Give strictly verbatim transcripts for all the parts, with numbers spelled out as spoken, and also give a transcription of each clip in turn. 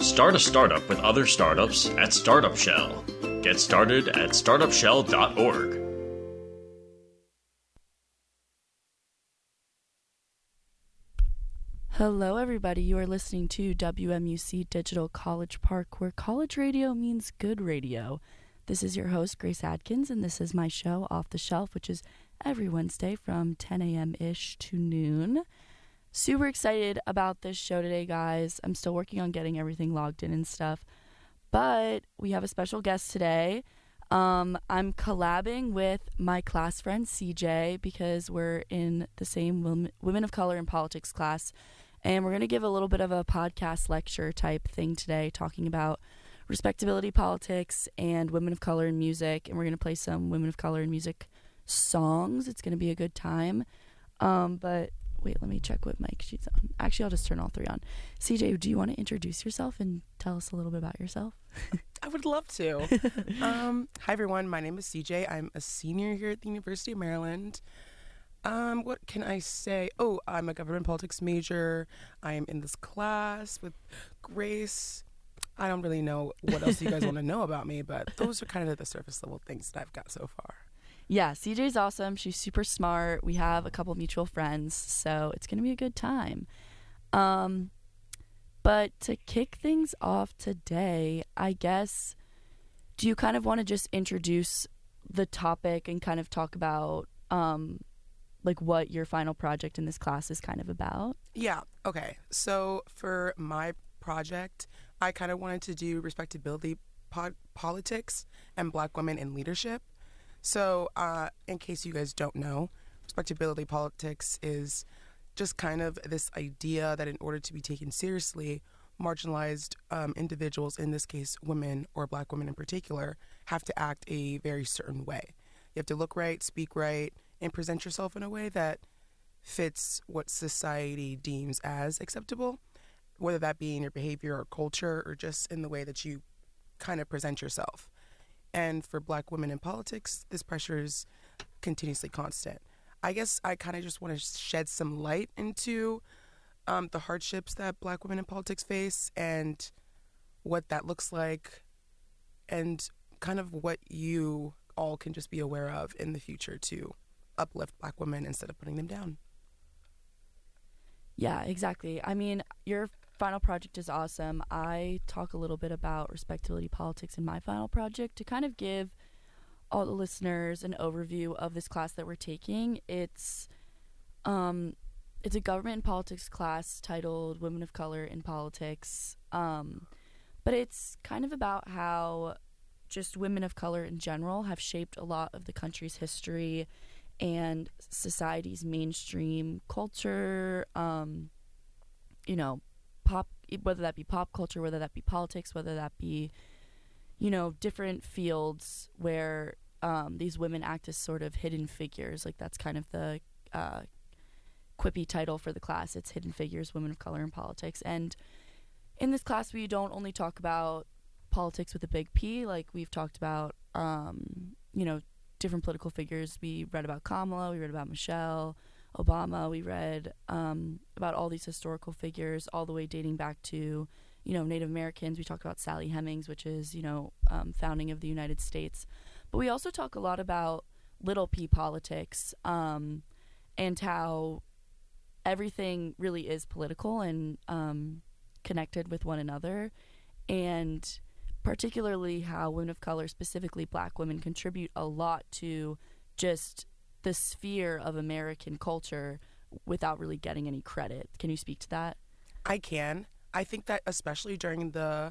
Start a startup with other startups at Startup Shell. Get started at startup shell dot org. Hello, everybody. You are listening to W M U C Digital College Park, where college radio means good radio. This is your host, Grace Adkins, and this is my show, Off the Shelf, which is every Wednesday from ten a.m.-ish to noon. Super excited about this show today, guys. I'm still working on getting everything logged in and stuff, but we have a special guest today. Um, I'm collabing with my class friend, C J, because we're in the same Women, Women of Color in Politics class. And we're going to give a little bit of a podcast lecture type thing today, talking about respectability politics and women of color in music. And we're going to play some women of color in music songs. It's going to be a good time. Um, but wait, let me check what mic she's on. Actually, I'll just turn all three on. C J, do you want to introduce yourself and tell us a little bit about yourself? I would love to. um, hi, everyone. My name is C J. I'm a senior here at the University of Maryland. Um, what can I say? Oh, I'm a government politics major. I am in this class with Grace. I don't really know what else you guys want to know about me, but those are kind of the surface level things that I've got so far. Yeah, C J's awesome. She's super smart. We have a couple mutual friends, so it's going to be a good time. Um, but to kick things off today, I guess, do you kind of want to just introduce the topic and kind of talk about um, like what your final project in this class is kind of about? Yeah, okay. So for my project, I kind of wanted to do respectability po- politics and Black women in leadership. So uh, in case you guys don't know, respectability politics is just kind of this idea that in order to be taken seriously, marginalized um, individuals, in this case women or Black women in particular, have to act a very certain way. You have to look right, speak right, and present yourself in a way that fits what society deems as acceptable, whether that be in your behavior or culture or just in the way that you kind of present yourself. And for Black women in politics, this pressure is continuously constant. I guess I kind of just want to shed some light into um, the hardships that Black women in politics face and what that looks like and kind of what you all can just be aware of in the future to uplift Black women instead of putting them down. Yeah, exactly. I mean, your final project is awesome. I talk a little bit about respectability politics in my final project to kind of give all the listeners an overview of this class that we're taking. It's um, it's a government and politics class titled Women of Color in Politics, um, but it's kind of about how just women of color in general have shaped a lot of the country's history and society's mainstream culture, um, you know, pop, whether that be pop culture, whether that be politics, whether that be, you know, different fields where um, these women act as sort of hidden figures. Like that's kind of the uh, quippy title for the class. It's Hidden Figures, Women of Color in Politics. And in this class, we don't only talk about politics with a big P, like we've talked about, um, you know, different political figures. We read about Kamala, we read about Michelle Obama, we read um, about all these historical figures all the way dating back to, you know, Native Americans. We talked about Sally Hemings, which is, you know, um, founding of the United States. But we also talk a lot about little p politics um, and how everything really is political and um, connected with one another, and particularly how women of color, specifically Black women, contribute a lot to just the sphere of American culture without really getting any credit. Can you speak to that? I can. I think that especially during the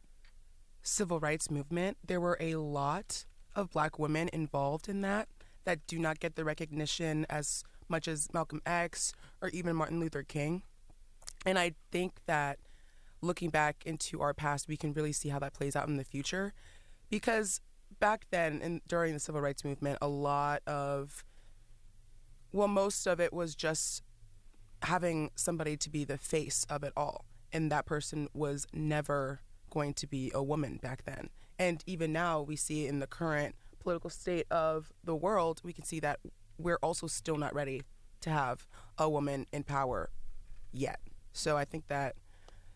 civil rights movement, there were a lot of Black women involved in that that do not get the recognition as much as Malcolm X or even Martin Luther King. And I think that looking back into our past, we can really see how that plays out in the future. Because back then, and during the civil rights movement, a lot of, well, most of it was just having somebody to be the face of it all. And that person was never going to be a woman back then. And even now, we see in the current political state of the world, we can see that we're also still not ready to have a woman in power yet. So I think that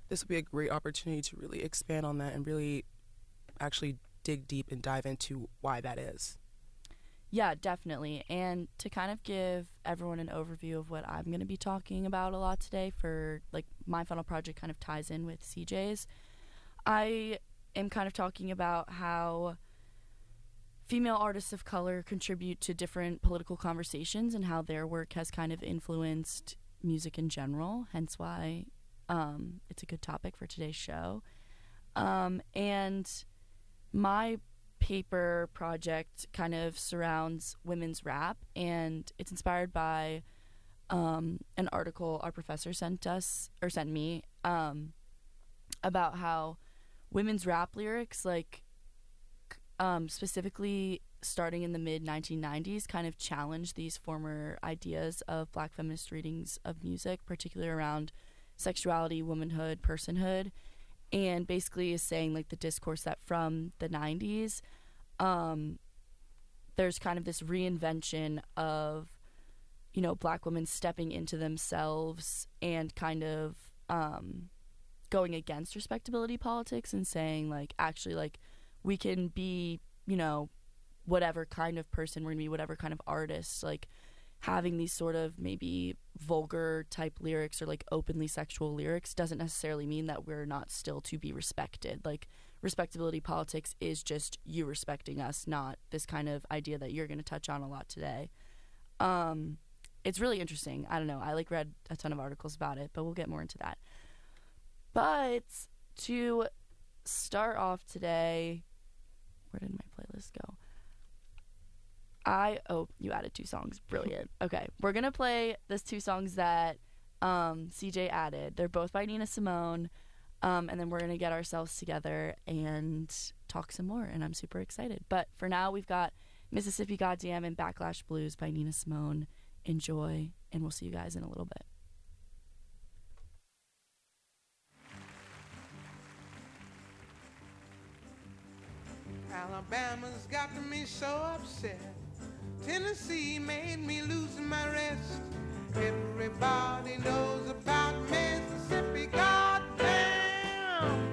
this will be a great opportunity to really expand on that and really actually dig deep and dive into why that is. Yeah, definitely. And to kind of give everyone an overview of what I'm going to be talking about a lot today, for like my final project kind of ties in with C J's. I am kind of talking about how female artists of color contribute to different political conversations and how their work has kind of influenced music in general, hence why um, it's a good topic for today's show. Um, and my paper project kind of surrounds women's rap, and it's inspired by um, an article our professor sent us, or sent me, um, about how women's rap lyrics, like um, specifically starting in the mid nineteen nineties, kind of challenge these former ideas of black feminist readings of music, particularly around sexuality, womanhood, personhood, and basically is saying like the discourse that from the nineties, um, there's kind of this reinvention of, you know, black women stepping into themselves and kind of um, going against respectability politics and saying like, actually, like, we can be, you know, whatever kind of person, we're gonna be whatever kind of artist, like having these sort of maybe vulgar type lyrics or like openly sexual lyrics doesn't necessarily mean that we're not still to be respected. Like, respectability politics is just you respecting us, not this kind of idea that you're going to touch on a lot today. Um, it's really interesting. I don't know. I like read a ton of articles about it, but we'll get more into that. But to start off today, where did my playlist go? I, oh, you added two songs. Brilliant. Okay. We're going to play those two songs that um, C J added. They're both by Nina Simone. Um, and then we're going to get ourselves together and talk some more. And I'm super excited. But for now, we've got Mississippi Goddamn and Backlash Blues by Nina Simone. Enjoy. And we'll see you guys in a little bit. Alabama's got me so upset. Tennessee made me lose my rest. Everybody knows about Mississippi, goddamn.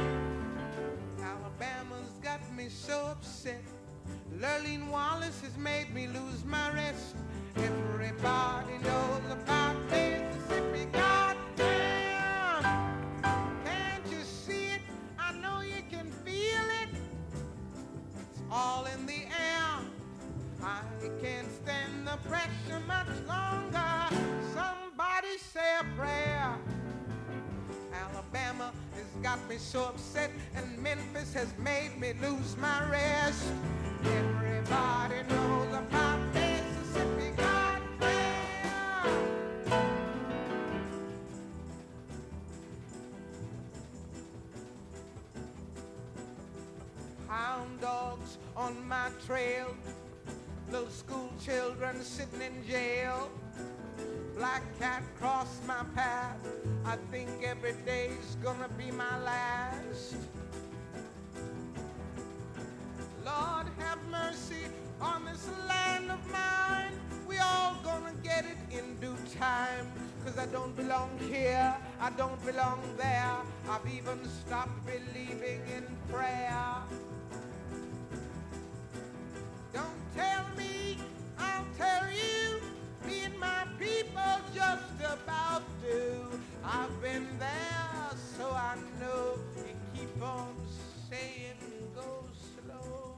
Alabama's got me so upset. Lurleen Wallace has made me lose my rest. Everybody knows about Mississippi, goddamn. Can't you see it? I know you can feel it. It's all in the air. I can't stand the pressure much longer. Somebody say a prayer. Alabama has got me so upset, and Memphis has made me lose my rest. Everybody knows about Mississippi, goddamn. Hound dogs on my trail. Little school children sitting in jail. Black cat crossed my path. I think every day's gonna be my last. Lord have mercy on this land of mine. We all gonna get it in due time. Cause I don't belong here, I don't belong there. I've even stopped believing in prayer. Don't tell me, I'll tell you. Me and my people just about do. I've been there, so I know. You keep on saying go slow.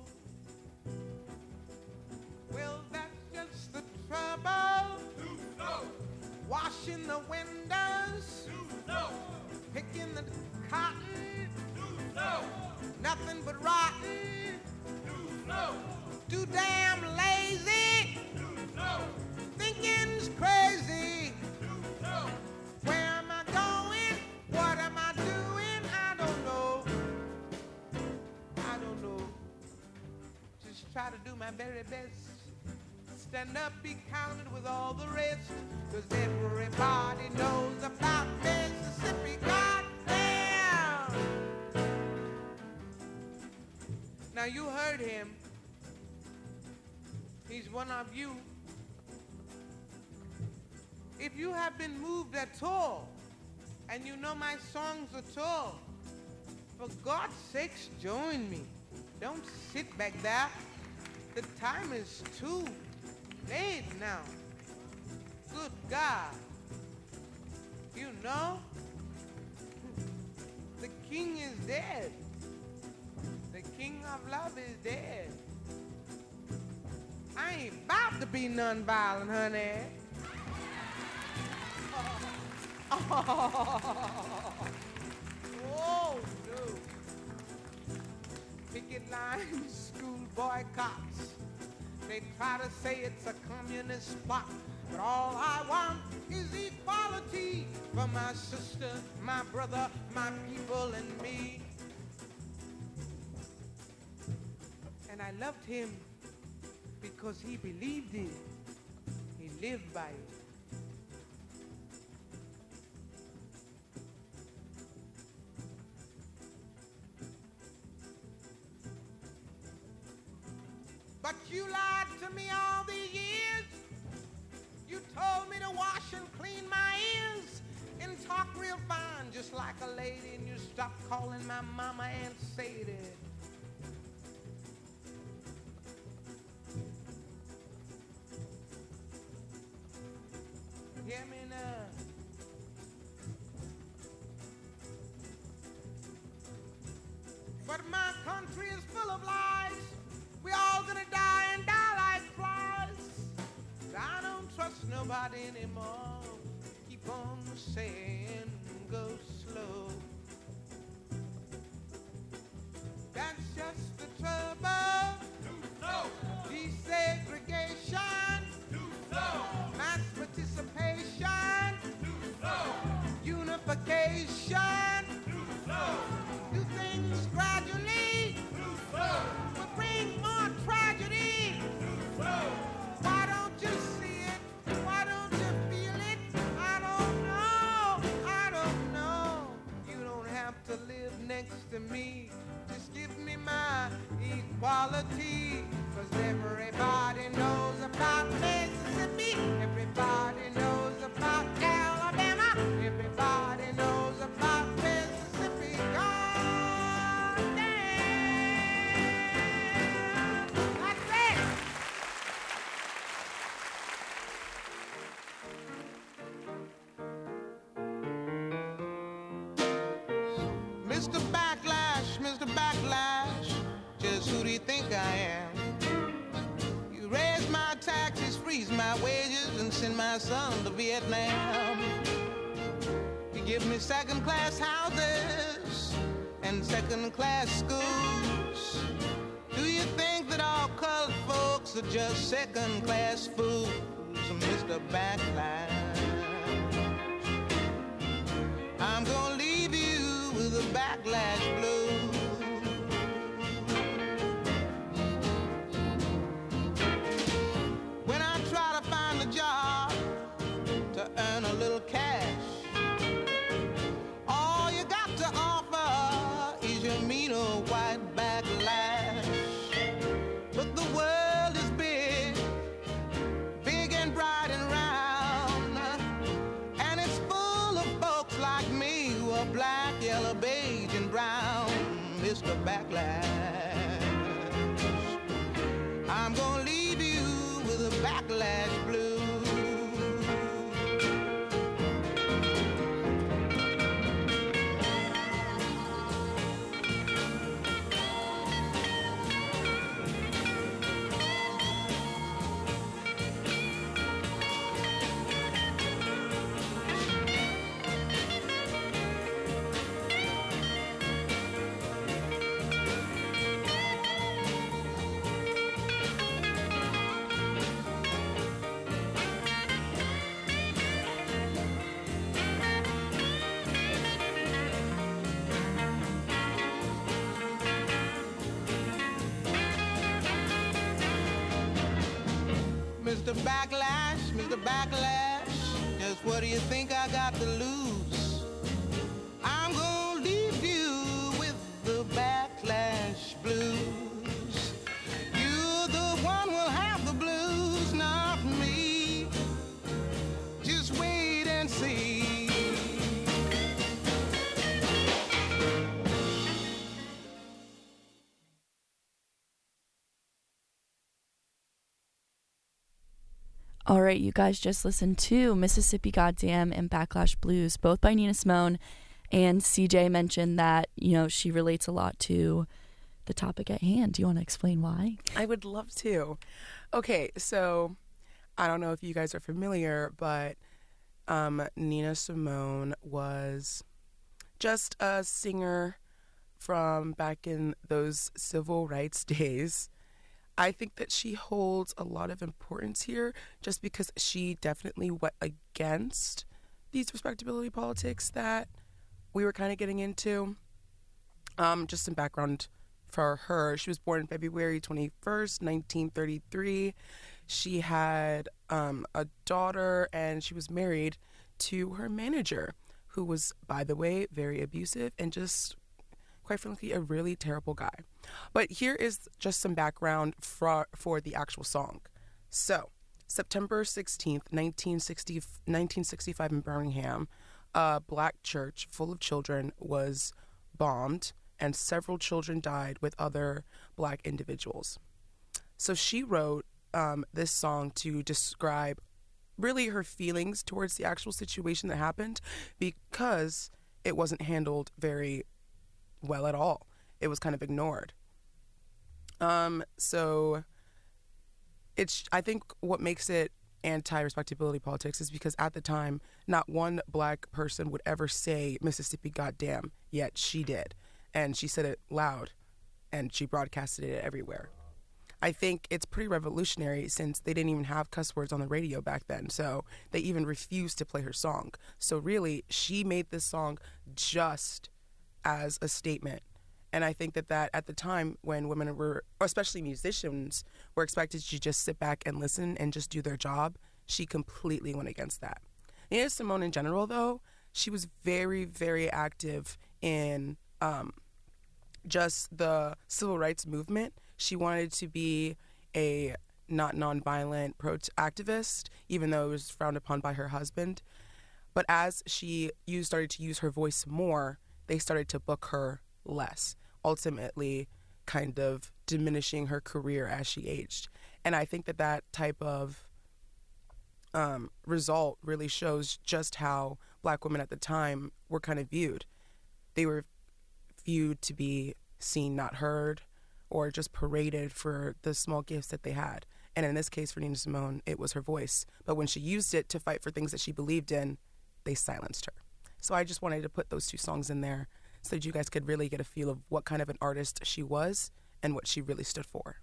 Well, that's just the trouble. Too slow. Washing the windows. Too slow. Picking the cotton. Too slow. Nothing but rotten. Too slow. Too damn lazy. Too slow. Thinking's crazy. Too slow. Where am I going? What am I doing? I don't know. I don't know. Just try to do my very best. Stand up, be counted with all the rest. Cause everybody knows about Mississippi, goddamn. Now you heard him. He's one of you. If you have been moved at all And you know my songs are tall. For God's sakes, join me. Don't sit back there. The time is too late now. Good God. You know, the king is dead. The king of love is dead. I ain't about to be non-violent, honey. Oh, no. Picket lines, school boycotts. They try to say it's a communist plot, but all I want is equality for my sister, my brother, my people, and me. And I loved him because he believed it. He lived by it. But you lied to me all these years. You told me to wash and clean my ears and talk real fine, just like a lady, and you stopped calling my mama Aunt Sadie. Hear me now. But my country is full of lies. We all gonna die and die like flies. I don't trust nobody anymore. Keep on saying go slow. That's just the trouble. No. Desegregation. No. Mass participation. No. Unification. No. Do things gradually. No. Will bring more tragedy. No. Why don't you see it? Why don't you feel it? I don't know. I don't know. You don't have to live next to me. Just give me my equality. Cause everybody knows about Mississippi. Everybody knows about Alabama. Everybody knows about Mississippi. God damn. That's it. Mister Backlash, Mister Backlash, just who do you think I am? You raise my taxes, freeze my wages, and send my son to Vietnam. You give me second-class houses and second-class schools. Do you think that all colored folks are just second-class fools, Mister Backlash? I'm gonna leave you with a backlash blue. When I try to find a job to earn a little cash, all you got to offer is your mean old white backlash. But the world is big, big and bright and round, and it's full of folks like me who are black, yellow, beige, and brown, Mister Backlash. I'm gonna leave you with a backlash blue. Mister Backlash, Mister Backlash, just what do you think I got to lose? I'm gonna leave you with the backlash blues. You're the one who'll have the blues, not me. Just wait and see. All right, you guys just listened to Mississippi Goddamn and Backlash Blues, both by Nina Simone. And C J mentioned that, you know, she relates a lot to the topic at hand. Do you want to explain why? I would love to. Okay, so I don't know if you guys are familiar, but um, Nina Simone was just a singer from back in those civil rights days. I think that she holds a lot of importance here just because she definitely went against these respectability politics that we were kind of getting into. Um, just some background for her. She was born February twenty-first, nineteen thirty-three. She had um, a daughter, and she was married to her manager, who was, by the way, very abusive and just, quite frankly, a really terrible guy. But here is just some background for, for the actual song. So, September sixteenth, nineteen sixty, nineteen sixty-five in Birmingham, a black church full of children was bombed, and several children died with other black individuals. So she wrote um, this song to describe really her feelings towards the actual situation that happened, because it wasn't handled very well at all. It was kind of ignored. Um, so it's, I think what makes it anti-respectability politics is because at the time, not one black person would ever say Mississippi goddamn, yet she did. And she said it loud, and she broadcasted it everywhere. I think it's pretty revolutionary since they didn't even have cuss words on the radio back then, so they even refused to play her song. So really, she made this song just as a statement. And I think that that at the time when women were, especially musicians, were expected to just sit back and listen and just do their job, she completely went against that. Nina Simone in general, though, she was very, very active in um, just the civil rights movement. She wanted to be a not nonviolent pro activist, even though it was frowned upon by her husband. But as she used, started to use her voice more, they started to book her less, ultimately kind of diminishing her career as she aged. And I think that that type of um, result really shows just how black women at the time were kind of viewed. They were viewed to be seen, not heard, or just paraded for the small gifts that they had. And in this case, for Nina Simone, it was her voice. But when she used it to fight for things that she believed in, they silenced her. So I just wanted to put those two songs in there so that you guys could really get a feel of what kind of an artist she was and what she really stood for.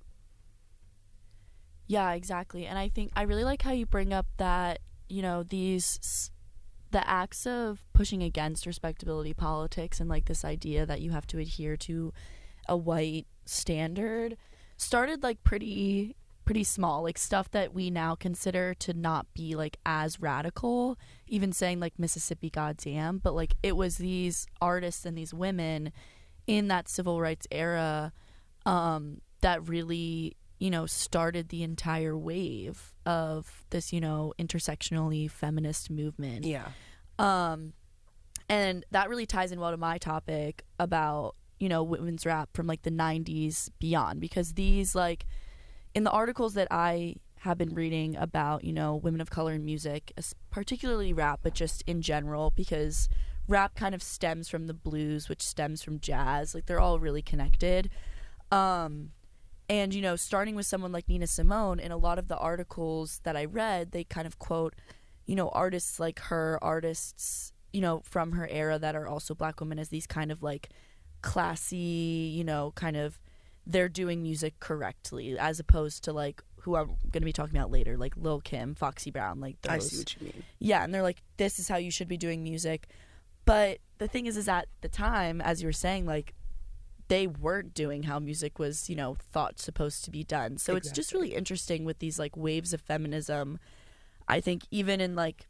Yeah, exactly. And I think I really like how you bring up that, you know, these the acts of pushing against respectability politics and like this idea that you have to adhere to a white standard started like pretty pretty small, like stuff that we now consider to not be like as radical, even saying like Mississippi goddamn, but like it was these artists and these women in that civil rights era um that really, you know, started the entire wave of this, you know, intersectionally feminist movement. Yeah. Um, and that really ties in well to my topic about, you know, women's rap from like the nineties beyond, because these, like, in the articles that I have been reading about, you know, women of color in music, particularly rap, but just in general, because rap kind of stems from the blues, which stems from jazz. Like, they're all really connected. Um, and, you know, starting with someone like Nina Simone, in a lot of the articles that I read, they kind of quote, you know, artists like her, artists, you know, from her era that are also black women as these kind of like classy, you know, kind of they're doing music correctly, as opposed to like who I'm going to be talking about later, like Lil' Kim, Foxy Brown, like those. I see what you mean. Yeah, and they're like, this is how you should be doing music. But the thing is, is at the time, as you were saying, like, they weren't doing how music was, you know, thought supposed to be done. So exactly. It's just really interesting with these like waves of feminism. I think even in like,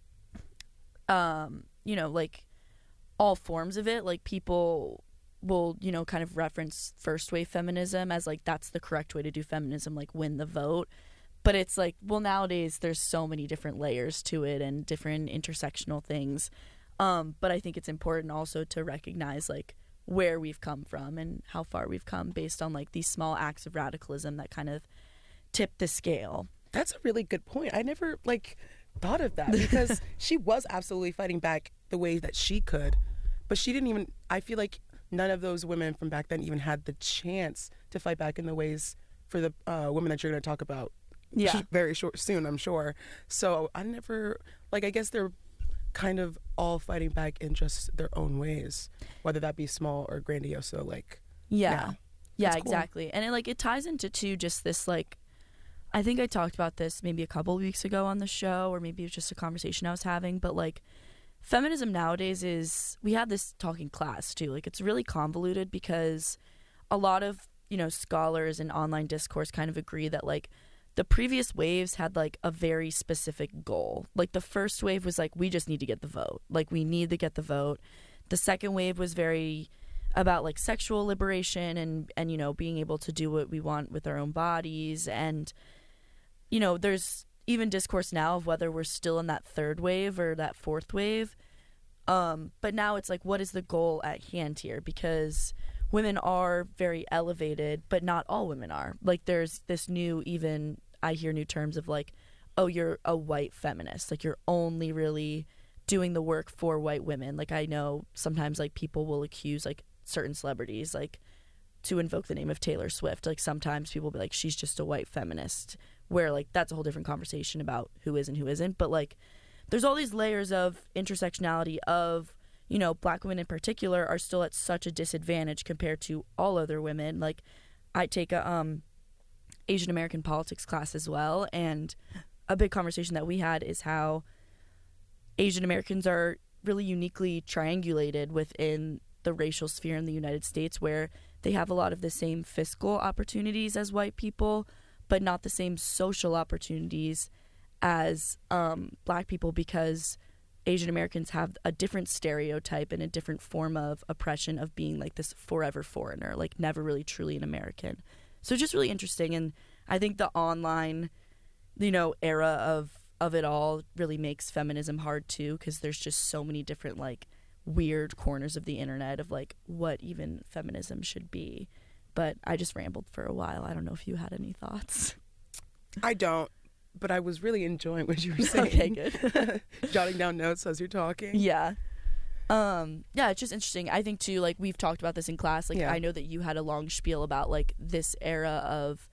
um, you know, like all forms of it, like people will, you know, kind of reference first wave feminism as like that's the correct way to do feminism, like win the vote. But it's like, well, nowadays there's so many different layers to it and different intersectional things. Um, but I think it's important also to recognize like where we've come from and how far we've come based on like these small acts of radicalism that kind of tip the scale. That's a really good point. I never like thought of that because she was absolutely fighting back the way that she could, but she didn't even. I feel like none of those women from back then even had the chance to fight back in the ways for the uh, women that you're going to talk about. Yeah. Very short soon, I'm sure. So I never like. I guess they're kind of all fighting back in just their own ways, whether that be small or grandiose. So like, yeah, now. yeah, That's cool. exactly. And it like it ties into too just this like. I think I talked about this maybe a couple weeks ago on the show, or maybe it was just a conversation I was having, but like feminism nowadays is, we had this talking class too, like it's really convoluted because a lot of, you know, scholars and online discourse kind of agree that like the previous waves had like a very specific goal. Like the first wave was like, we just need to get the vote. Like we need to get the vote. The second wave was very about like sexual liberation and, and, you know, being able to do what we want with our own bodies. And, you know, there's even discourse now of whether we're still in that third wave or that fourth wave. Um, but now it's like, what is the goal at hand here? Because women are very elevated, but not all women are. Like there's this new, even I hear new terms of like, oh, you're a white feminist. Like you're only really doing the work for white women. Like I know sometimes like people will accuse like certain celebrities, like to invoke the name of Taylor Swift. Like sometimes people will be like, she's just a white feminist, where like that's a whole different conversation about who is and who isn't. But like there's all these layers of intersectionality of, you know, black women in particular are still at such a disadvantage compared to all other women. Like I take a um Asian American politics class as well, and a big conversation that we had is how Asian Americans are really uniquely triangulated within the racial sphere in the United States, where they have a lot of the same fiscal opportunities as white people, but not the same social opportunities as um, black people, because Asian Americans have a different stereotype and a different form of oppression of being like this forever foreigner, like never really truly an American. So it's just really interesting. And I think the online, you know, era of, of it all really makes feminism hard too, because there's just so many different like weird corners of the internet of like what even feminism should be. But I just rambled for a while. I don't know if you had any thoughts. I don't, but I was really enjoying what you were saying. Okay, good. Jotting down notes as you're talking. Yeah. Um, yeah, it's just interesting. I think too, like we've talked about this in class. Like yeah. I know that you had a long spiel about like this era of,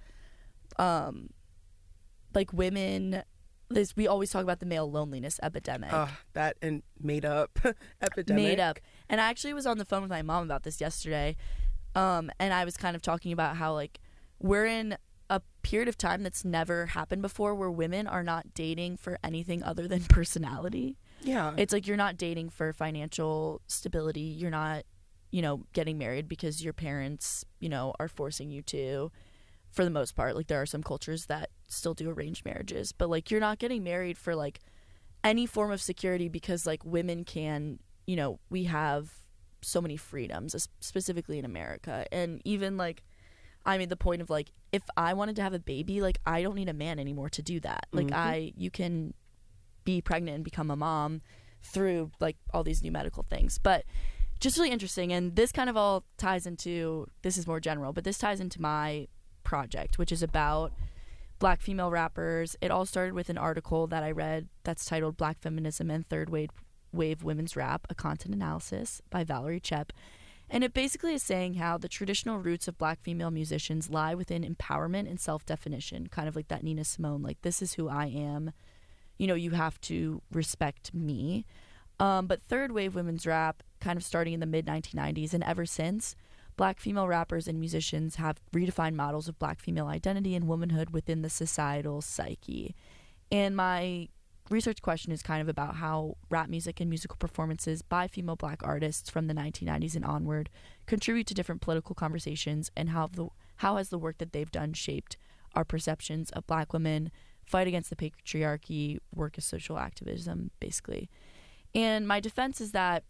um, like women. This we always talk about the male loneliness epidemic. Uh, that and made up epidemic. Made up. And I actually was on the phone with my mom about this yesterday. Um, and I was kind of talking about how like we're in a period of time that's never happened before, where women are not dating for anything other than personality. Yeah. It's like you're not dating for financial stability. You're not, you know, getting married because your parents, you know, are forcing you to, for the most part. Like there are some cultures that still do arranged marriages, but like you're not getting married for like any form of security, because like women can, you know, we have so many freedoms, specifically in America. And even like I made the point of like, if I wanted to have a baby, like I don't need a man anymore to do that. Like mm-hmm. I, you can be pregnant and become a mom through like all these new medical things. But just really interesting. And this kind of all ties into, this is more general, but this ties into my project, which is about black female rappers. It all started with an article that I read that's titled Black Feminism and Third Wave, Wave Women's Rap, a Content Analysis by Valerie Chepp. And it basically is saying how the traditional roots of black female musicians lie within empowerment and self-definition, kind of like that Nina Simone, like, this is who I am. You know, you have to respect me. Um, but third wave women's rap, kind of starting in the mid nineteen nineties and ever since, black female rappers and musicians have redefined models of black female identity and womanhood within the societal psyche. And my research question is kind of about how rap music and musical performances by female black artists from the nineteen nineties and onward contribute to different political conversations, and how the how has the work that they've done shaped our perceptions of black women, fight against the patriarchy, work as social activism, basically. And my defense is that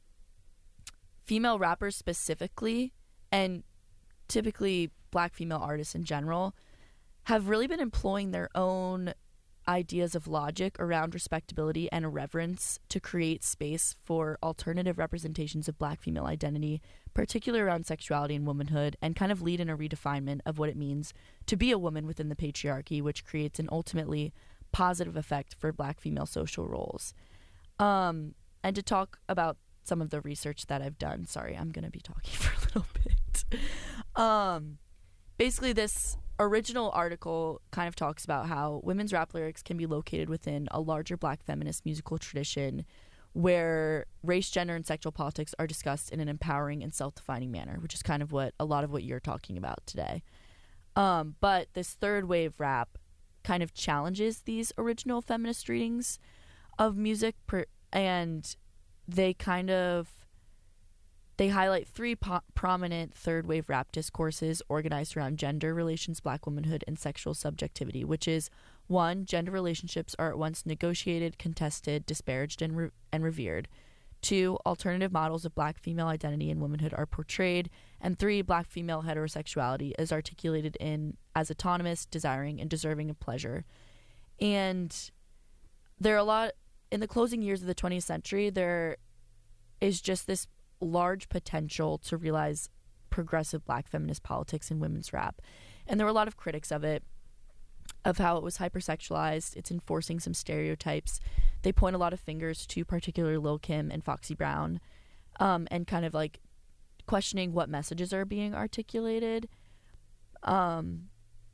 female rappers specifically, and typically black female artists in general, have really been employing their own ideas of logic around respectability and irreverence to create space for alternative representations of Black female identity, particularly around sexuality and womanhood, and kind of lead in a redefinement of what it means to be a woman within the patriarchy, which creates an ultimately positive effect for Black female social roles. Um, and to talk about some of the research that I've done, sorry, I'm going to be talking for a little bit. um, basically, this original article kind of talks about how women's rap lyrics can be located within a larger Black feminist musical tradition where race, gender, and sexual politics are discussed in an empowering and self-defining manner, which is kind of what a lot of what you're talking about today. Um, but this third wave rap kind of challenges these original feminist readings of music, per- and they kind of They highlight three po- prominent third-wave rap discourses organized around gender relations, Black womanhood, and sexual subjectivity, which is, one, gender relationships are at once negotiated, contested, disparaged, and, re- and revered. Two, alternative models of Black female identity and womanhood are portrayed. And three, Black female heterosexuality is articulated in as autonomous, desiring, and deserving of pleasure. And there are a lot, in the closing years of the twentieth century, there is just this large potential to realize progressive Black feminist politics in women's rap. And there were a lot of critics of it, of how it was hypersexualized, it's enforcing some stereotypes. They point a lot of fingers to particularly Lil' Kim and Foxy Brown, um, and kind of like questioning what messages are being articulated. Um,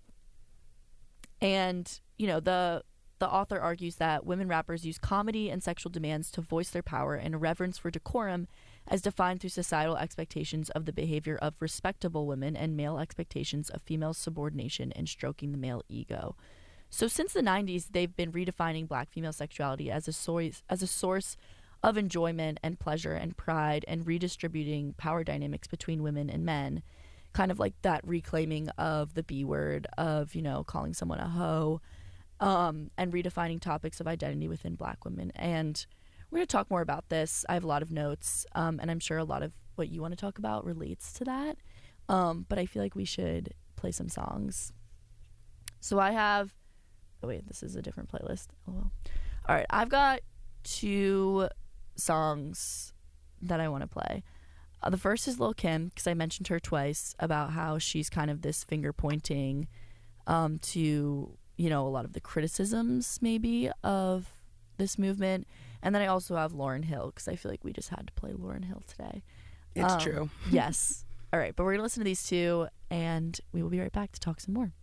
and, you know, the the author argues that women rappers use comedy and sexual demands to voice their power and a reverence for decorum as defined through societal expectations of the behavior of respectable women and male expectations of female subordination and stroking the male ego. So since the nineties, they've been redefining Black female sexuality as a source, as a source of enjoyment and pleasure and pride, and redistributing power dynamics between women and men, kind of like that reclaiming of the B word, of, you know, calling someone a hoe, um, and redefining topics of identity within Black women. And we're going to talk more about this. I have a lot of notes, um, and I'm sure a lot of what you want to talk about relates to that. Um, but I feel like we should play some songs. So I have... Oh, wait, this is a different playlist. Oh, well. All right, I've got two songs that I want to play. Uh, the first is Lil' Kim, because I mentioned her twice about how she's kind of this finger-pointing um, to, you know, a lot of the criticisms, maybe, of this movement. And then I also have Lauryn Hill, because I feel like we just had to play Lauryn Hill today. It's um, true. Yes. All right, but we're going to listen to these two, and we will be right back to talk some more.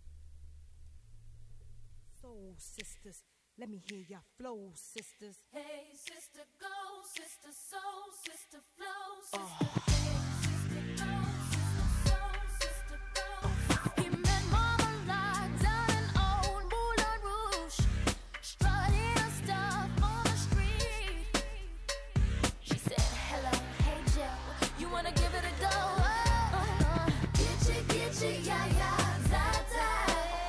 Soul sisters, let me hear your flow, sisters. Hey, sister, go, sister, soul, sister, flow, sister. Oh. Hey, sister, go, sister, soul, sister, go. He met Mama Lot down in old Moulin Rouge, strutting her stuff on the street. She said, hello, hey, Joe, you wanna give it a go? Oh, uh, get you, get you, yeah, yeah, da, da.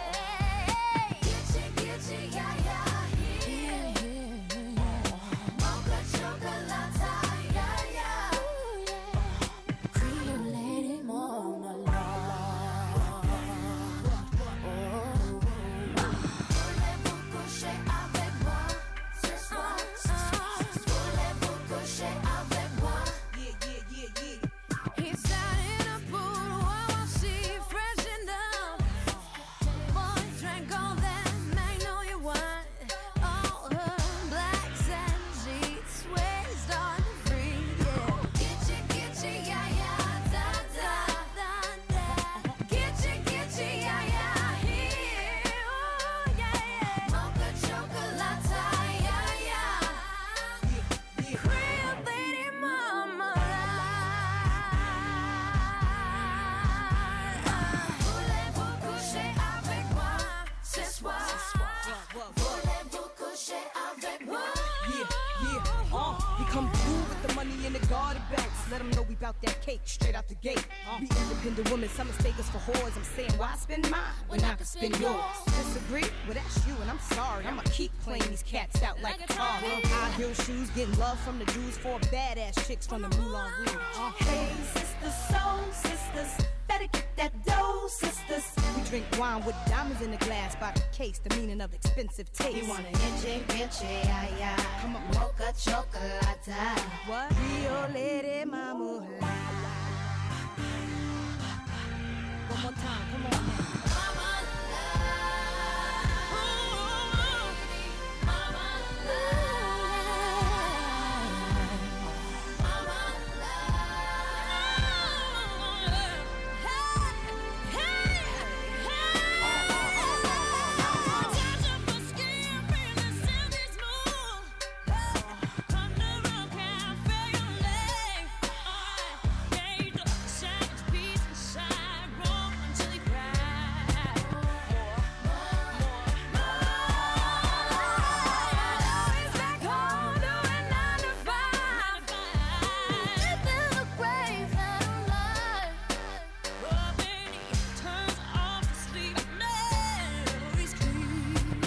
Let them know we bout that cake straight out the gate. Uh, Be independent women, some mistake us for whores. I'm saying, why spend mine when I can spend yours? Disagree? Well, that's you, and I'm sorry. I'ma keep playing these cats out like a car. High heel shoes, getting love from the dudes, four badass chicks from the Moulin Rouge. Uh, hey, sisters, soul sisters. better get that dough, sisters. We drink wine with diamonds in the glass by the case, the meaning of expensive taste. You want an inche, inche, ay, ay. Come on, mocha chocolate. What? Rio Lady Mama. One more time, come on now. Mama love. Mama love. Mama love. Hey, hey, hey. Touch of my skin, feel the silky smooth. Come to Real Cafe, your leg. Yeah, you the savage piece inside, roll until you cry. Always back home doing nine to five. Living the grace that I'm alive. Oh, baby, turns off the sleep. Memories creep.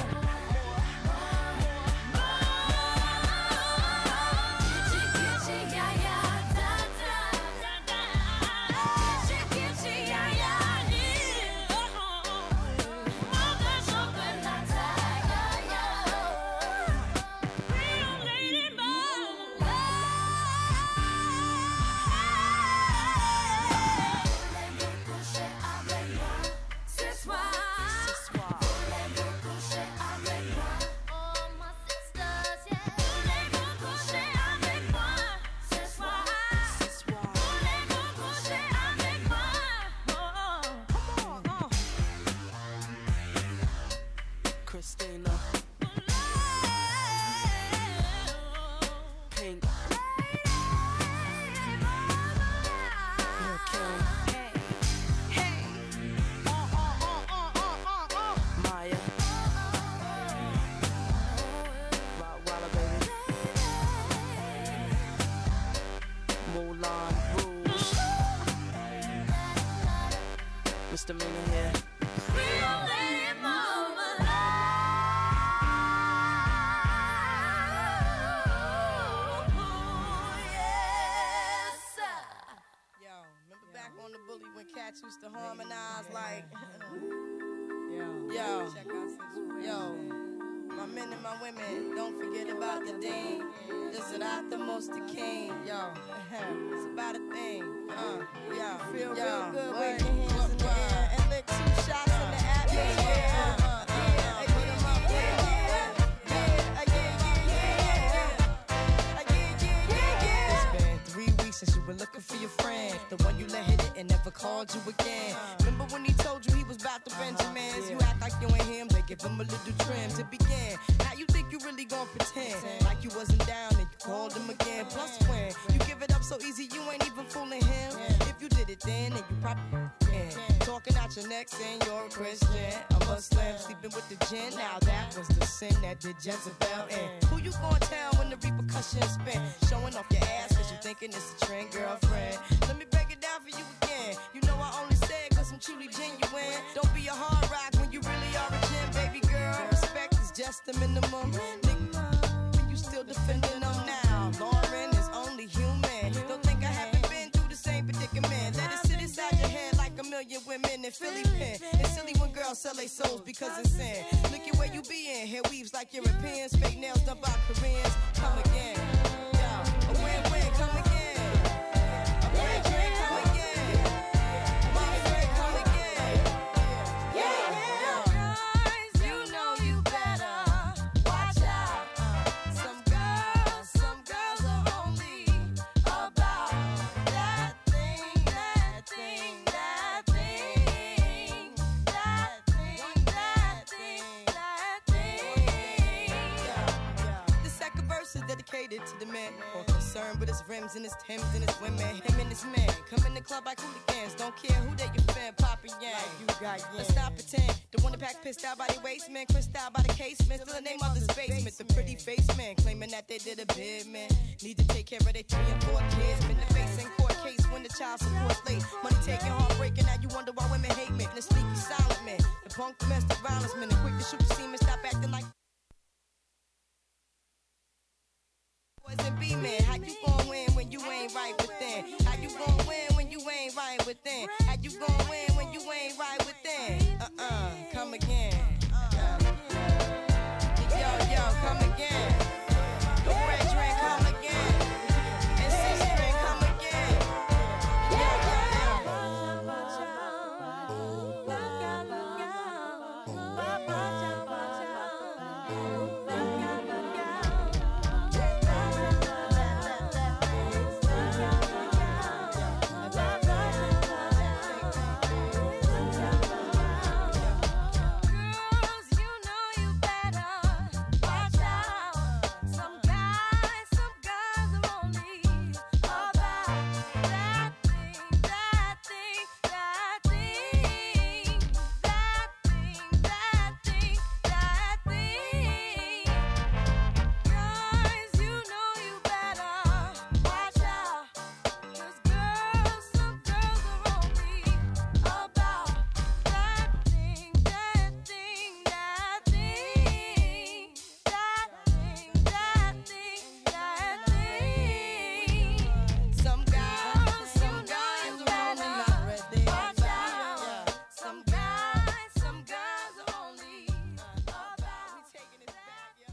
Kitschy, kitschy, yeah, yeah, da, da, da, da. Kitschy, kitschy, yeah, yeah, yeah. Mocha chocolate, yeah, yeah. Real lady mama. Voulez-vous coucher avec moi ce soir? Voulez-vous coucher avec moi? Oh, my sisters, yeah. Voulez-vous coucher avec moi ce soir? Voulez-vous coucher avec moi? Oh, Come on, uh. Christina, Pink, Lil' Kim, Hey, hey. Uh, uh, uh, uh, uh, uh, uh. Maya, Rottweiler baby, Moulin Rouge, Misdemeanor here. real lady mama. Yes. Yo, remember back on the bully when cats used to harmonize like, Yo. yo, Check out Sensual. yo, my men and my women, don't forget about the dean. This is not the most the king, yo. It's about a thing, uh, yo, Feel yo, real good, word, wave your hands in the word, air and lick two shots in the atmosphere. yeah, uh, uh, uh, Yeah, put 'em up, yeah, put 'em up, yeah, yeah, yeah, yeah, yeah, yeah, yeah, yeah, yeah. It's been three weeks since you were looking for your friend, the one you let hit it and never called you again. Remember when he told you he was about to Benjamins? You act like you ain't him, they give him a little trim to begin. Now you think you really gon' pretend like you wasn't down and you called him again. Plus when you give it up so easy, you ain't even fooling him. If you did it then, then you probably can. Talking out your neck saying you're a Christian, a Muslim, sleeping with the gin. Now that was the sin that did Jezebel in. Who you gonna tell when the repercussions spin? Showing off your ass cause you thinking it's a trend, girlfriend. Let me break it down for you again. You know I only said cause I'm truly genuine. Don't be a hard rock when you really are a gem, baby girl. Respect is just the minimum. Nigga, you still defending them now. Lauren is only human. Don't think I haven't been through the same predicament. Let it sit inside your head like a million women in Philly pen. It's silly when girls sell their souls because it's sin. Look at where you be in. Hair weaves like Europeans. Fake nails done by Koreans. Come again. Yo, a win-win. Come again. A win-win. Come again. My friend, come again. Yeah, yeah. Guys, you know you better watch out. Some girls, some girls are only about that thing, that thing, that thing, that thing, that thing, that thing. The second verse is dedicated to the man more concerned with his rims and his Timbs and his women. Him and his man come in the club like hooligans. Don't care who they your fan, poppin' yang. Like you got yang. Let's not pretend. The one that pack pissed out by the waistman, crissed out by the casement. Still the name of this basement. The pretty face man claiming that they did a bid, man. Need to take care of their three and four kids. Been the face in court case when the child support's late. Money taking, heartbreaking. Now you wonder why women hate men. The sneaky silent man. The punk domestic violence man. The quick to shoot the semen. Stop acting like boys and be men. How you gon' win when you ain't right within? How you gon' win when you ain't right within? How you gon' again. Uh, yo, yo, come again. The red drink, come again. And six drink, come again. Yo, girls, you know you better watch out. Some guys, some guys are only about that thing, that thing, that thing, that thing, that thing, that thing. Guys, you know you better watch out. 'Cause girls, some girls are only about that thing, that thing, that thing, that thing, that thing, that thing. Some guys, some guys are only watch out. Some guys, some girls are only about we taking it back, yo.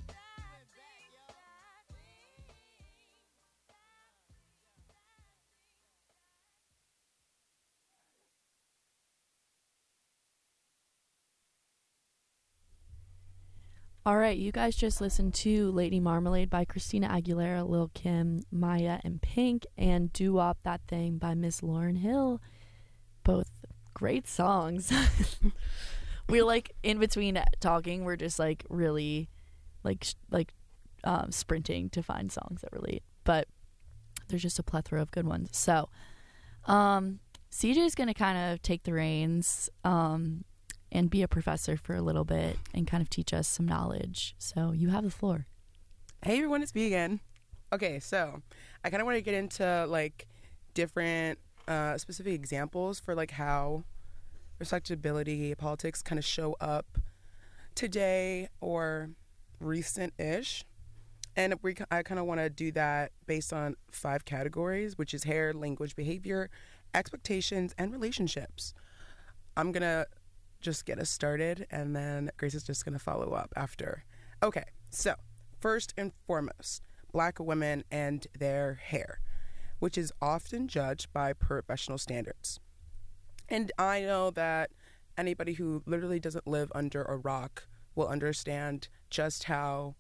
All right, you guys just listened to Lady Marmalade by Christina Aguilera, Lil Kim, Maya, and Pink, and Doo Wop That Thing by Miss Lauryn Hill. Both great songs. We're like in between talking, we're just like really like sh- like um, sprinting to find songs that relate. But there's just a plethora of good ones. So, um, C J is going to kind of take the reins um, and be a professor for a little bit and kind of teach us some knowledge. So you have the floor. Hey everyone, it's me again. Okay, so I kind of want to get into like different uh, specific examples for like how respectability politics kind of show up today or recent-ish. And we, I kind of want to do that based on five categories, which is hair, language, behavior, expectations, and relationships. I'm going to just get us started, and then Grace is just going to follow up after. Okay, so first and foremost, Black women and their hair, which is often judged by professional standards. And I know that anybody who literally doesn't live under a rock will understand just how,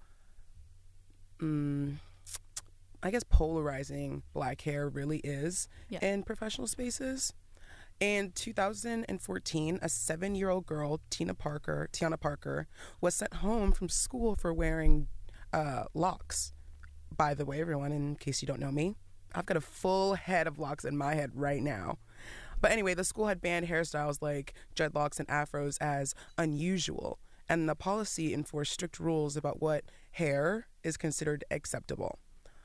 um, I guess, polarizing Black hair really is Yeah. in professional spaces. In two thousand fourteen, a seven-year-old girl, Tina Parker, Tiana Parker, was sent home from school for wearing uh, locks. By the way, everyone, in case you don't know me, I've got a full head of locks in my head right now. But anyway, the school had banned hairstyles like dreadlocks and afros as unusual, and the policy enforced strict rules about what hair is considered acceptable.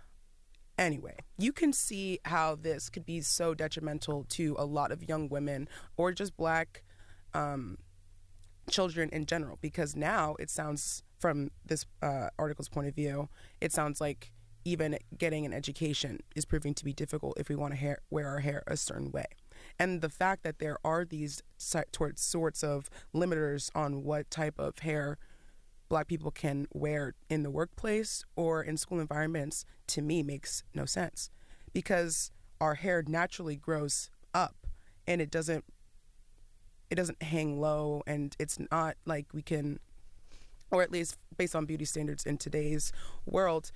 Anyway, you can see how this could be so detrimental to a lot of young women or just Black um, children in general, because now it sounds, from this uh, article's point of view, it sounds like even getting an education is proving to be difficult if we want to hair, wear our hair a certain way. And the fact that there are these sorts sorts of limiters on what type of hair Black people can wear in the workplace or in school environments, to me, makes no sense, because our hair naturally grows up and it doesn't it doesn't hang low, and it's not like we can, or at least based on beauty standards in today's world,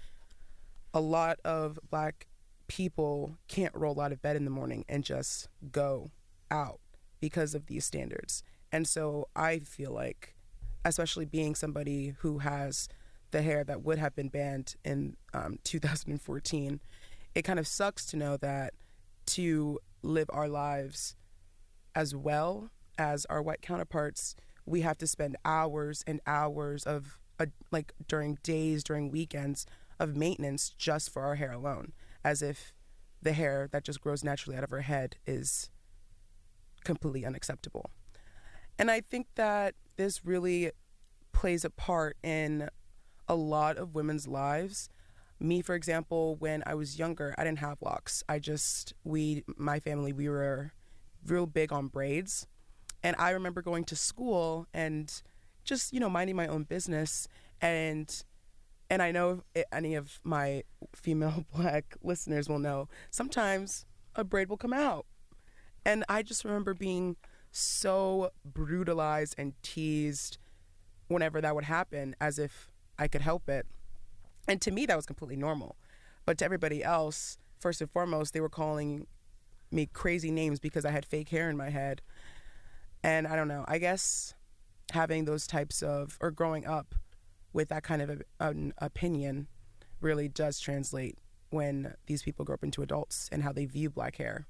a lot of Black people can't roll out of bed in the morning and just go out because of these standards. And so I feel like, especially being somebody who has the hair that would have been banned in um, two thousand fourteen, it kind of sucks to know that to live our lives as well as our white counterparts, we have to spend hours and hours of, uh, like during days, during weekends, of maintenance just for our hair alone, as if the hair that just grows naturally out of our head is completely unacceptable. And I think that this really plays a part in a lot of women's lives. Me, for example, when I was younger, I didn't have locks. I just, we, my family, we were real big on braids. And I remember going to school and just, you know, minding my own business. And and I know if any of my female black listeners will know, sometimes a braid will come out. And I just remember being so brutalized and teased whenever that would happen, as if I could help it. And to me, that was completely normal. But to everybody else, first and foremost, they were calling me crazy names because I had fake hair in my head. And I don't know, I guess having those types of, or growing up with that kind of a, an opinion really does translate when these people grow up into adults and how they view black hair.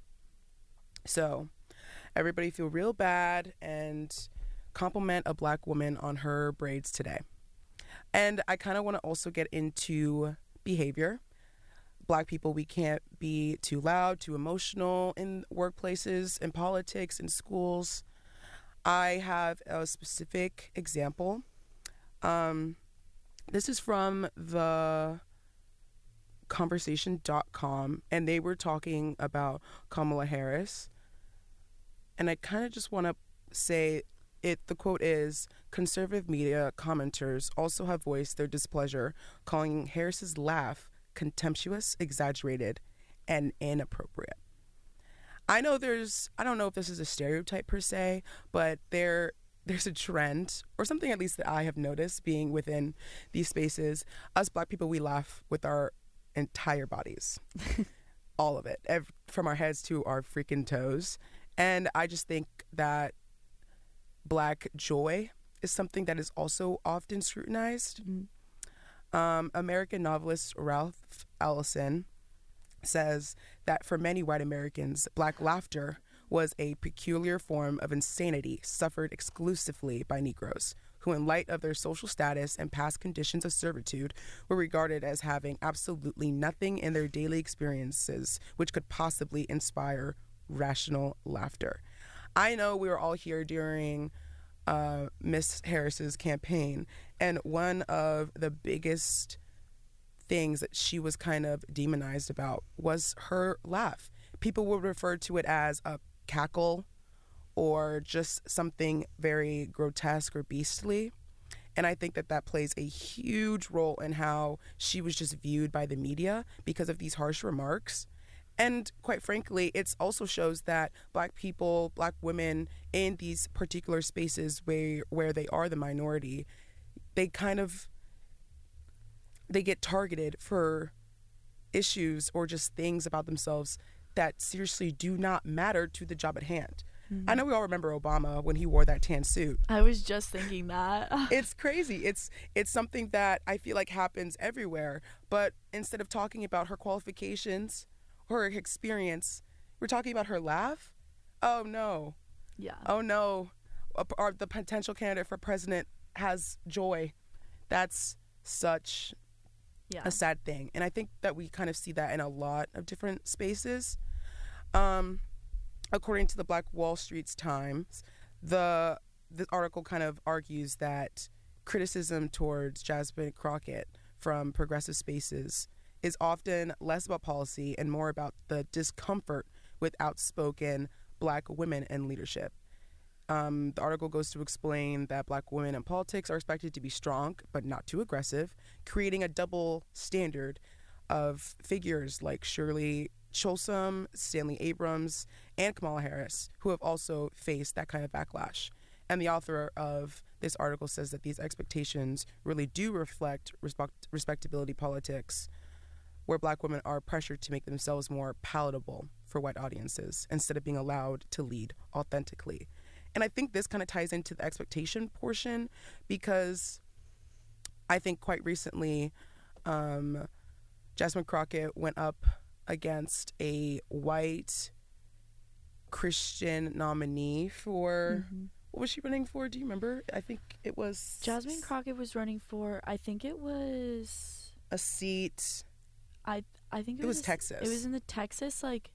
So everybody feel real bad and compliment a black woman on her braids today. And I kind of want to also get into behavior. Black people, we can't be too loud, too emotional in workplaces, in politics, in schools. I have a specific example. Um, this is from the conversation dot com, and they were talking about Kamala Harris. And I kind of just want to say it. The quote is, conservative media commenters also have voiced their displeasure, calling Harris's laugh contemptuous, exaggerated, and inappropriate. I know there's, I don't know if this is a stereotype per se, but there there's a trend, or something at least that I have noticed being within these spaces. Us black people, we laugh with our entire bodies. All of it, ev- from our heads to our freaking toes. And I just think that black joy is something that is also often scrutinized. Mm-hmm. Um, American novelist Ralph Ellison says that for many white Americans, black laughter was a peculiar form of insanity suffered exclusively by Negroes, who in light of their social status and past conditions of servitude were regarded as having absolutely nothing in their daily experiences which could possibly inspire rational laughter. I know we were all here during uh, Miss Harris's campaign, and one of the biggest things that she was kind of demonized about was her laugh. People would refer to it as a cackle or just something very grotesque or beastly. And I think that that plays a huge role in how she was just viewed by the media because of these harsh remarks. And quite frankly, it also shows that black people, black women in these particular spaces where where they are the minority, they kind of, they get targeted for issues or just things about themselves that seriously do not matter to the job at hand. Mm-hmm. I know we all remember Obama when he wore that tan suit. I was just thinking that. It's crazy. It's it's something that I feel like happens everywhere. But instead of talking about her qualifications, her experience, we're talking about her laugh. Oh no. Yeah. Oh no. Or the potential candidate for president has joy. That's such yeah. a sad thing. And I think that we kind of see that in a lot of different spaces. Um, according to the Black Wall Street's Times, the the article kind of argues that criticism towards Jasmine Crockett from progressive spaces is often less about policy and more about the discomfort with outspoken black women in leadership. Um, the article goes to explain that black women in politics are expected to be strong but not too aggressive, creating a double standard of figures like Shirley Chisholm, Stanley Abrams, and Kamala Harris, who have also faced that kind of backlash. And the author of this article says that these expectations really do reflect respect- respectability politics, where black women are pressured to make themselves more palatable for white audiences instead of being allowed to lead authentically. And I think this kind of ties into the expectation portion, because I think quite recently um, Jasmine Crockett went up against a white Christian nominee for, mm-hmm. what was she running for? Do you remember? I think it was... Jasmine Crockett was running for, I think it was... a seat... I I think it, it was, was Texas. It was in the Texas, like,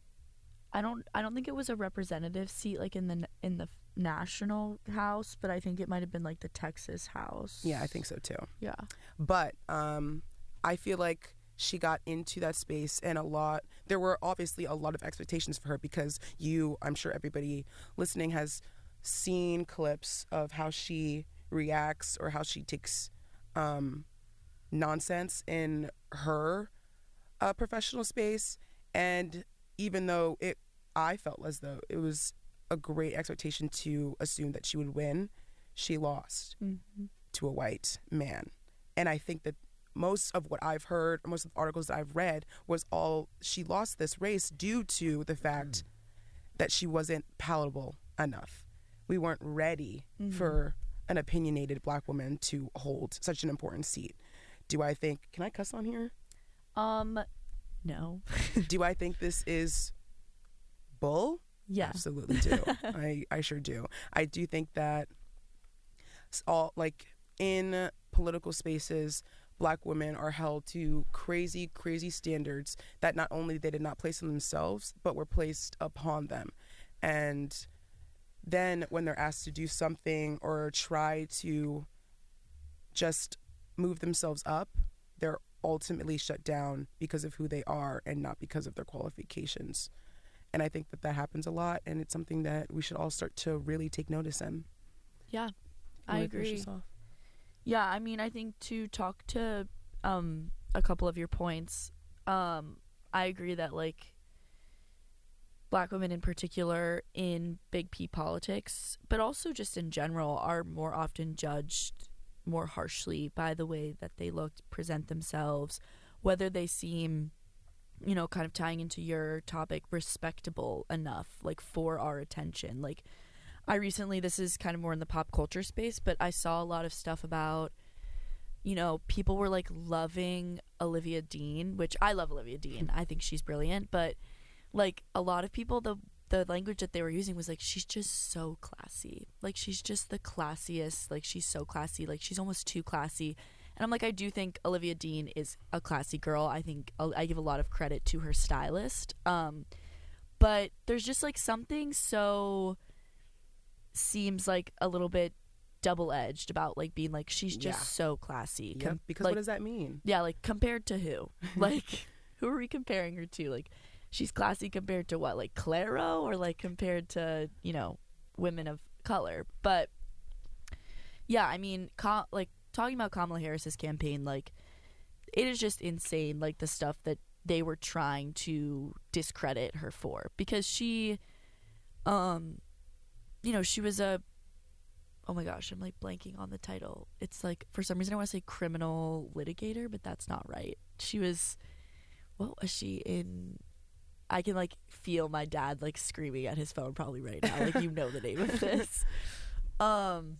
I don't I don't think it was a representative seat like in the in the national house, but I think it might have been like the Texas house. Yeah, I think so too. Yeah. But um, I feel like she got into that space, and a lot there were obviously a lot of expectations for her, because you, I'm sure everybody listening has seen clips of how she reacts or how she takes um, nonsense in her uh, professional space. And even though it, I felt as though it was a great expectation to assume that she would win, she lost Mm-hmm. to a white man. And I think that most of what I've heard, most of the articles that I've read, was all she lost this race due to the fact that she wasn't palatable enough. We weren't ready Mm-hmm. for an opinionated black woman to hold such an important seat. Do I think, can I cuss on here? Um, no. Do I think this is bull? Yeah. Absolutely do. I, I sure do. I do think that s- all like in political spaces, black women are held to crazy, crazy standards that not only they did not place on themselves, but were placed upon them. And then when they're asked to do something or try to just move themselves up, they're ultimately shut down because of who they are and not because of their qualifications. And I think that that happens a lot, and it's something that we should all start to really take notice in. Yeah, You I wanna finish agree. this off? Yeah, I mean, I think to talk to um a couple of your points, um, I agree that like black women in particular in big P politics, but also just in general, are more often judged more harshly by the way that they look, present themselves, whether they seem, you know, kind of tying into your topic, respectable enough, like for our attention. Like, I recently, this is kind of more in the pop culture space, but I saw a lot of stuff about, you know, people were like loving Olivia Dean, which I love Olivia Dean. I think she's brilliant, but like a lot of people, the the language that they were using was like, she's just so classy. Like, she's just the classiest. Like, she's so classy. Like, she's almost too classy. And I'm like, I do think Olivia Dean is a classy girl. I think I give a lot of credit to her stylist. Um, but there's just like something so seems like a little bit double-edged about like being like, she's just Yeah. so classy. Yep, Com- because like, what does that mean? yeah, like compared to who? Like, who are we comparing her to? Like, she's classy compared to what? Like Claro, or like compared to, you know, women of color? But yeah, I mean, Ka- like talking about Kamala Harris's campaign, like it is just insane, like the stuff that they were trying to discredit her for, because she, um, you know, she was a, oh my gosh, I'm like blanking on the title. It's like, for some reason I want to say criminal litigator, but that's not right. She was, what was she in? I can like feel my dad like screaming at his phone probably right now. Like, you know the name of this. Um,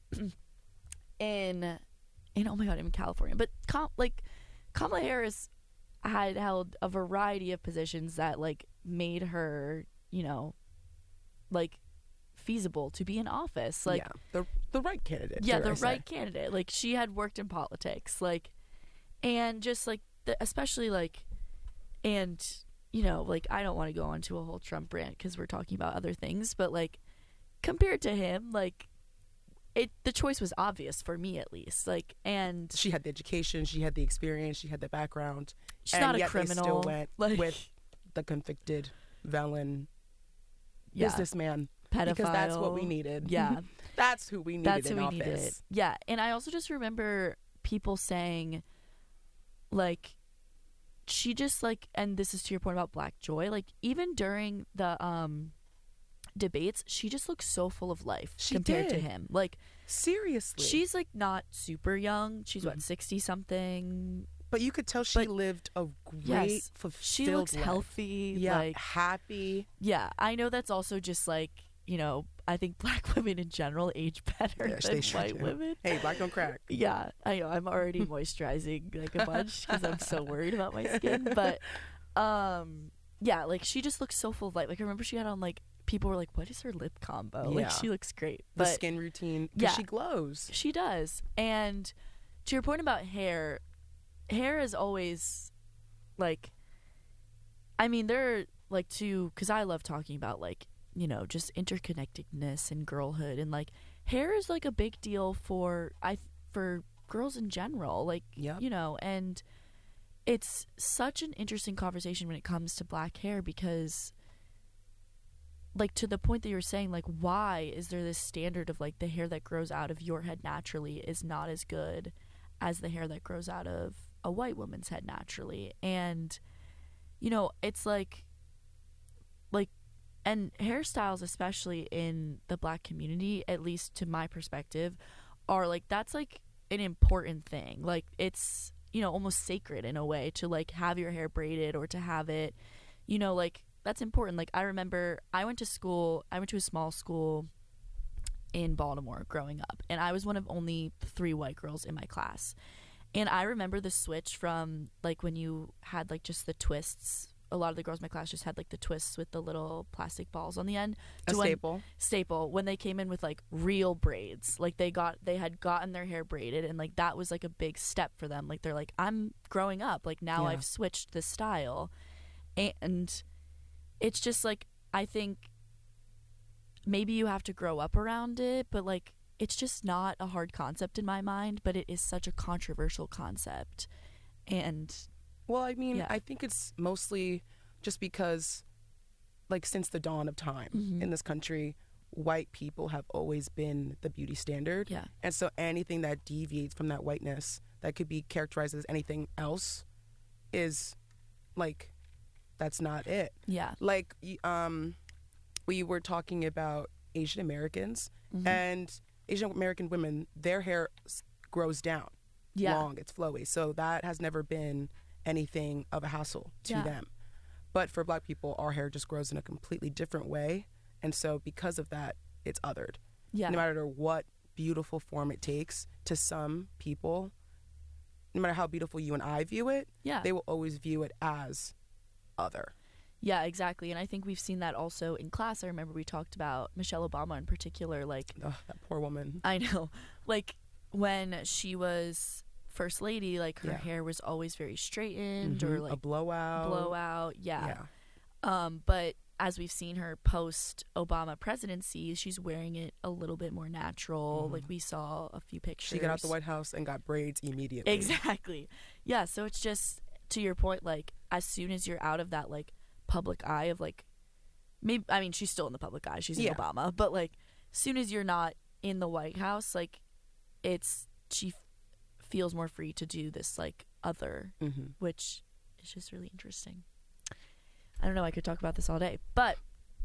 in, in, oh my God, I'm in California. But Com- like Kamala Harris had held a variety of positions that like made her, you know, like feasible to be in office. Like, yeah, the the right candidate. yeah, dare the I say. right candidate. Like, she had worked in politics, like, and just like the, especially like, and you know, like, I don't want to go on to a whole Trump rant because we're talking about other things, but like compared to him, like it, the choice was obvious for me at least. Like, and She had the education, she had the experience, she had the background. she's and not a yet criminal. They still went like, with the convicted villain yeah, businessman pedophile. because that's what we needed. Yeah. That's who we needed That's in who we office. needed. Yeah, and I also just remember people saying, like, she just like, and this is to your point about Black Joy. Like, even during the um debates, she just looks so full of life She compared to did. him. Like, Seriously. she's like not super young. She's what, Mhm. sixty something. But you could tell she But- lived a great, Yes, fulfilled she looks life. healthy. Yeah, Like, happy. yeah, I know that's also just like, you know, I think Black women in general age better Yes, than they sure white do. women. Hey, black don't crack. Yeah, I know. I'm already moisturizing like a bunch because I'm so worried about my skin. But, um, yeah, like she just looks so full of light. Like, I remember she had on like, people were like, "What is her lip combo?" Yeah. Like, she looks great. The But skin routine. 'Cause yeah. she glows. she does. And to your point about hair, hair is always like, I mean, there are like two, because I love talking about like, you know, just interconnectedness and girlhood, and like hair is like a big deal for I for girls in general, like, Yep. you know, and it's such an interesting conversation when it comes to black hair, because like to the point that you were saying, like, why is there this standard of like the hair that grows out of your head naturally is not as good as the hair that grows out of a white woman's head naturally? And you know, it's like like and hairstyles, especially in the Black community, at least to my perspective, are like, that's like an important thing. Like, it's, you know, almost sacred in a way to like have your hair braided or to have it, you know, like that's important. Like, I remember I went to school, I went to a small school in Baltimore growing up, and I was one of only three white girls in my class. And I remember the switch from like when you had like just the twists. A lot of the girls in my class just had like the twists with the little plastic balls on the end. A to when- staple. Staple. When they came in with like real braids, like they got, they had gotten their hair braided, and like that was like a big step for them. Like they're like, I'm growing up. Like now Yeah. I've switched the style, and it's just like, I think maybe you have to grow up around it, but like it's just not a hard concept in my mind. But it is such a controversial concept, and Well, I mean, Yeah. I think it's mostly just because, like, since the dawn of time Mhm. in this country, white people have always been the beauty standard. yeah, And so anything that deviates from that whiteness that could be characterized as anything else is, like, that's not it. yeah, Like, y- um, we were talking about Asian Americans, Mhm. and Asian American women, their hair s- grows down yeah, long, it's flowy. So that has never been anything of a hassle to Yeah. them. But for Black people, our hair just grows in a completely different way. And so because of that, it's othered. yeah, No matter what beautiful form it takes, to some people, no matter how beautiful you and I view it, yeah. they will always view it as other. Yeah, exactly. And I think we've seen that also in class. I remember we talked about Michelle Obama in particular. Like, Ugh, that poor woman. I know, like when she was first lady, like her Yeah. hair was always very straightened or Mhm. like a blowout. blowout. Yeah. Yeah. Um, but as we've seen her post Obama presidency, she's wearing it a little bit more natural. Mhm. Like we saw a few pictures. She got out the White House and got braids immediately. Exactly. Yeah. So it's just to your point, like as soon as you're out of that like public eye of like, maybe I mean she's still in the public eye. She's in Yeah. Obama, but like as soon as you're not in the White House, like it's she f- feels more free to do this like other, Mm-hmm. which is just really interesting. I don't know. I could talk about this all day, but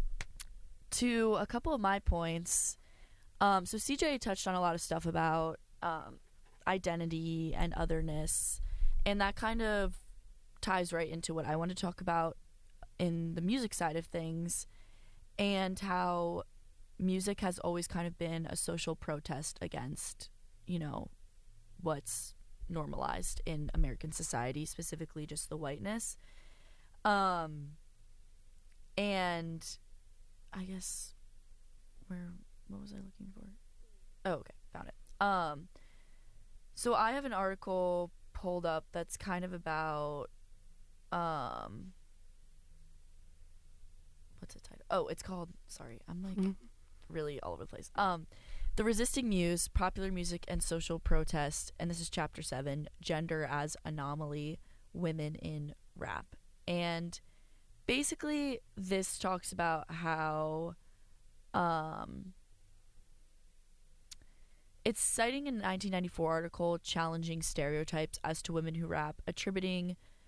to a couple of my points. Um, so C J touched on a lot of stuff about um, identity and otherness, and that kind of ties right into what I want to talk about in the music side of things, and how music has always kind of been a social protest against, you know, what's normalized in American society, specifically just the whiteness. Um, and I guess where what was I looking for? Oh, okay, found it. Um, so I have an article pulled up that's kind of about um, what's it titled? Oh, it's called. Sorry, I'm like Mhm. really all over the place. Um, The Resisting Muse: Popular Music and Social Protest, and this is chapter seven, Gender as Anomaly, Women in Rap. And basically this talks about how um it's citing a nineteen ninety-four article challenging stereotypes as to women who rap, attributing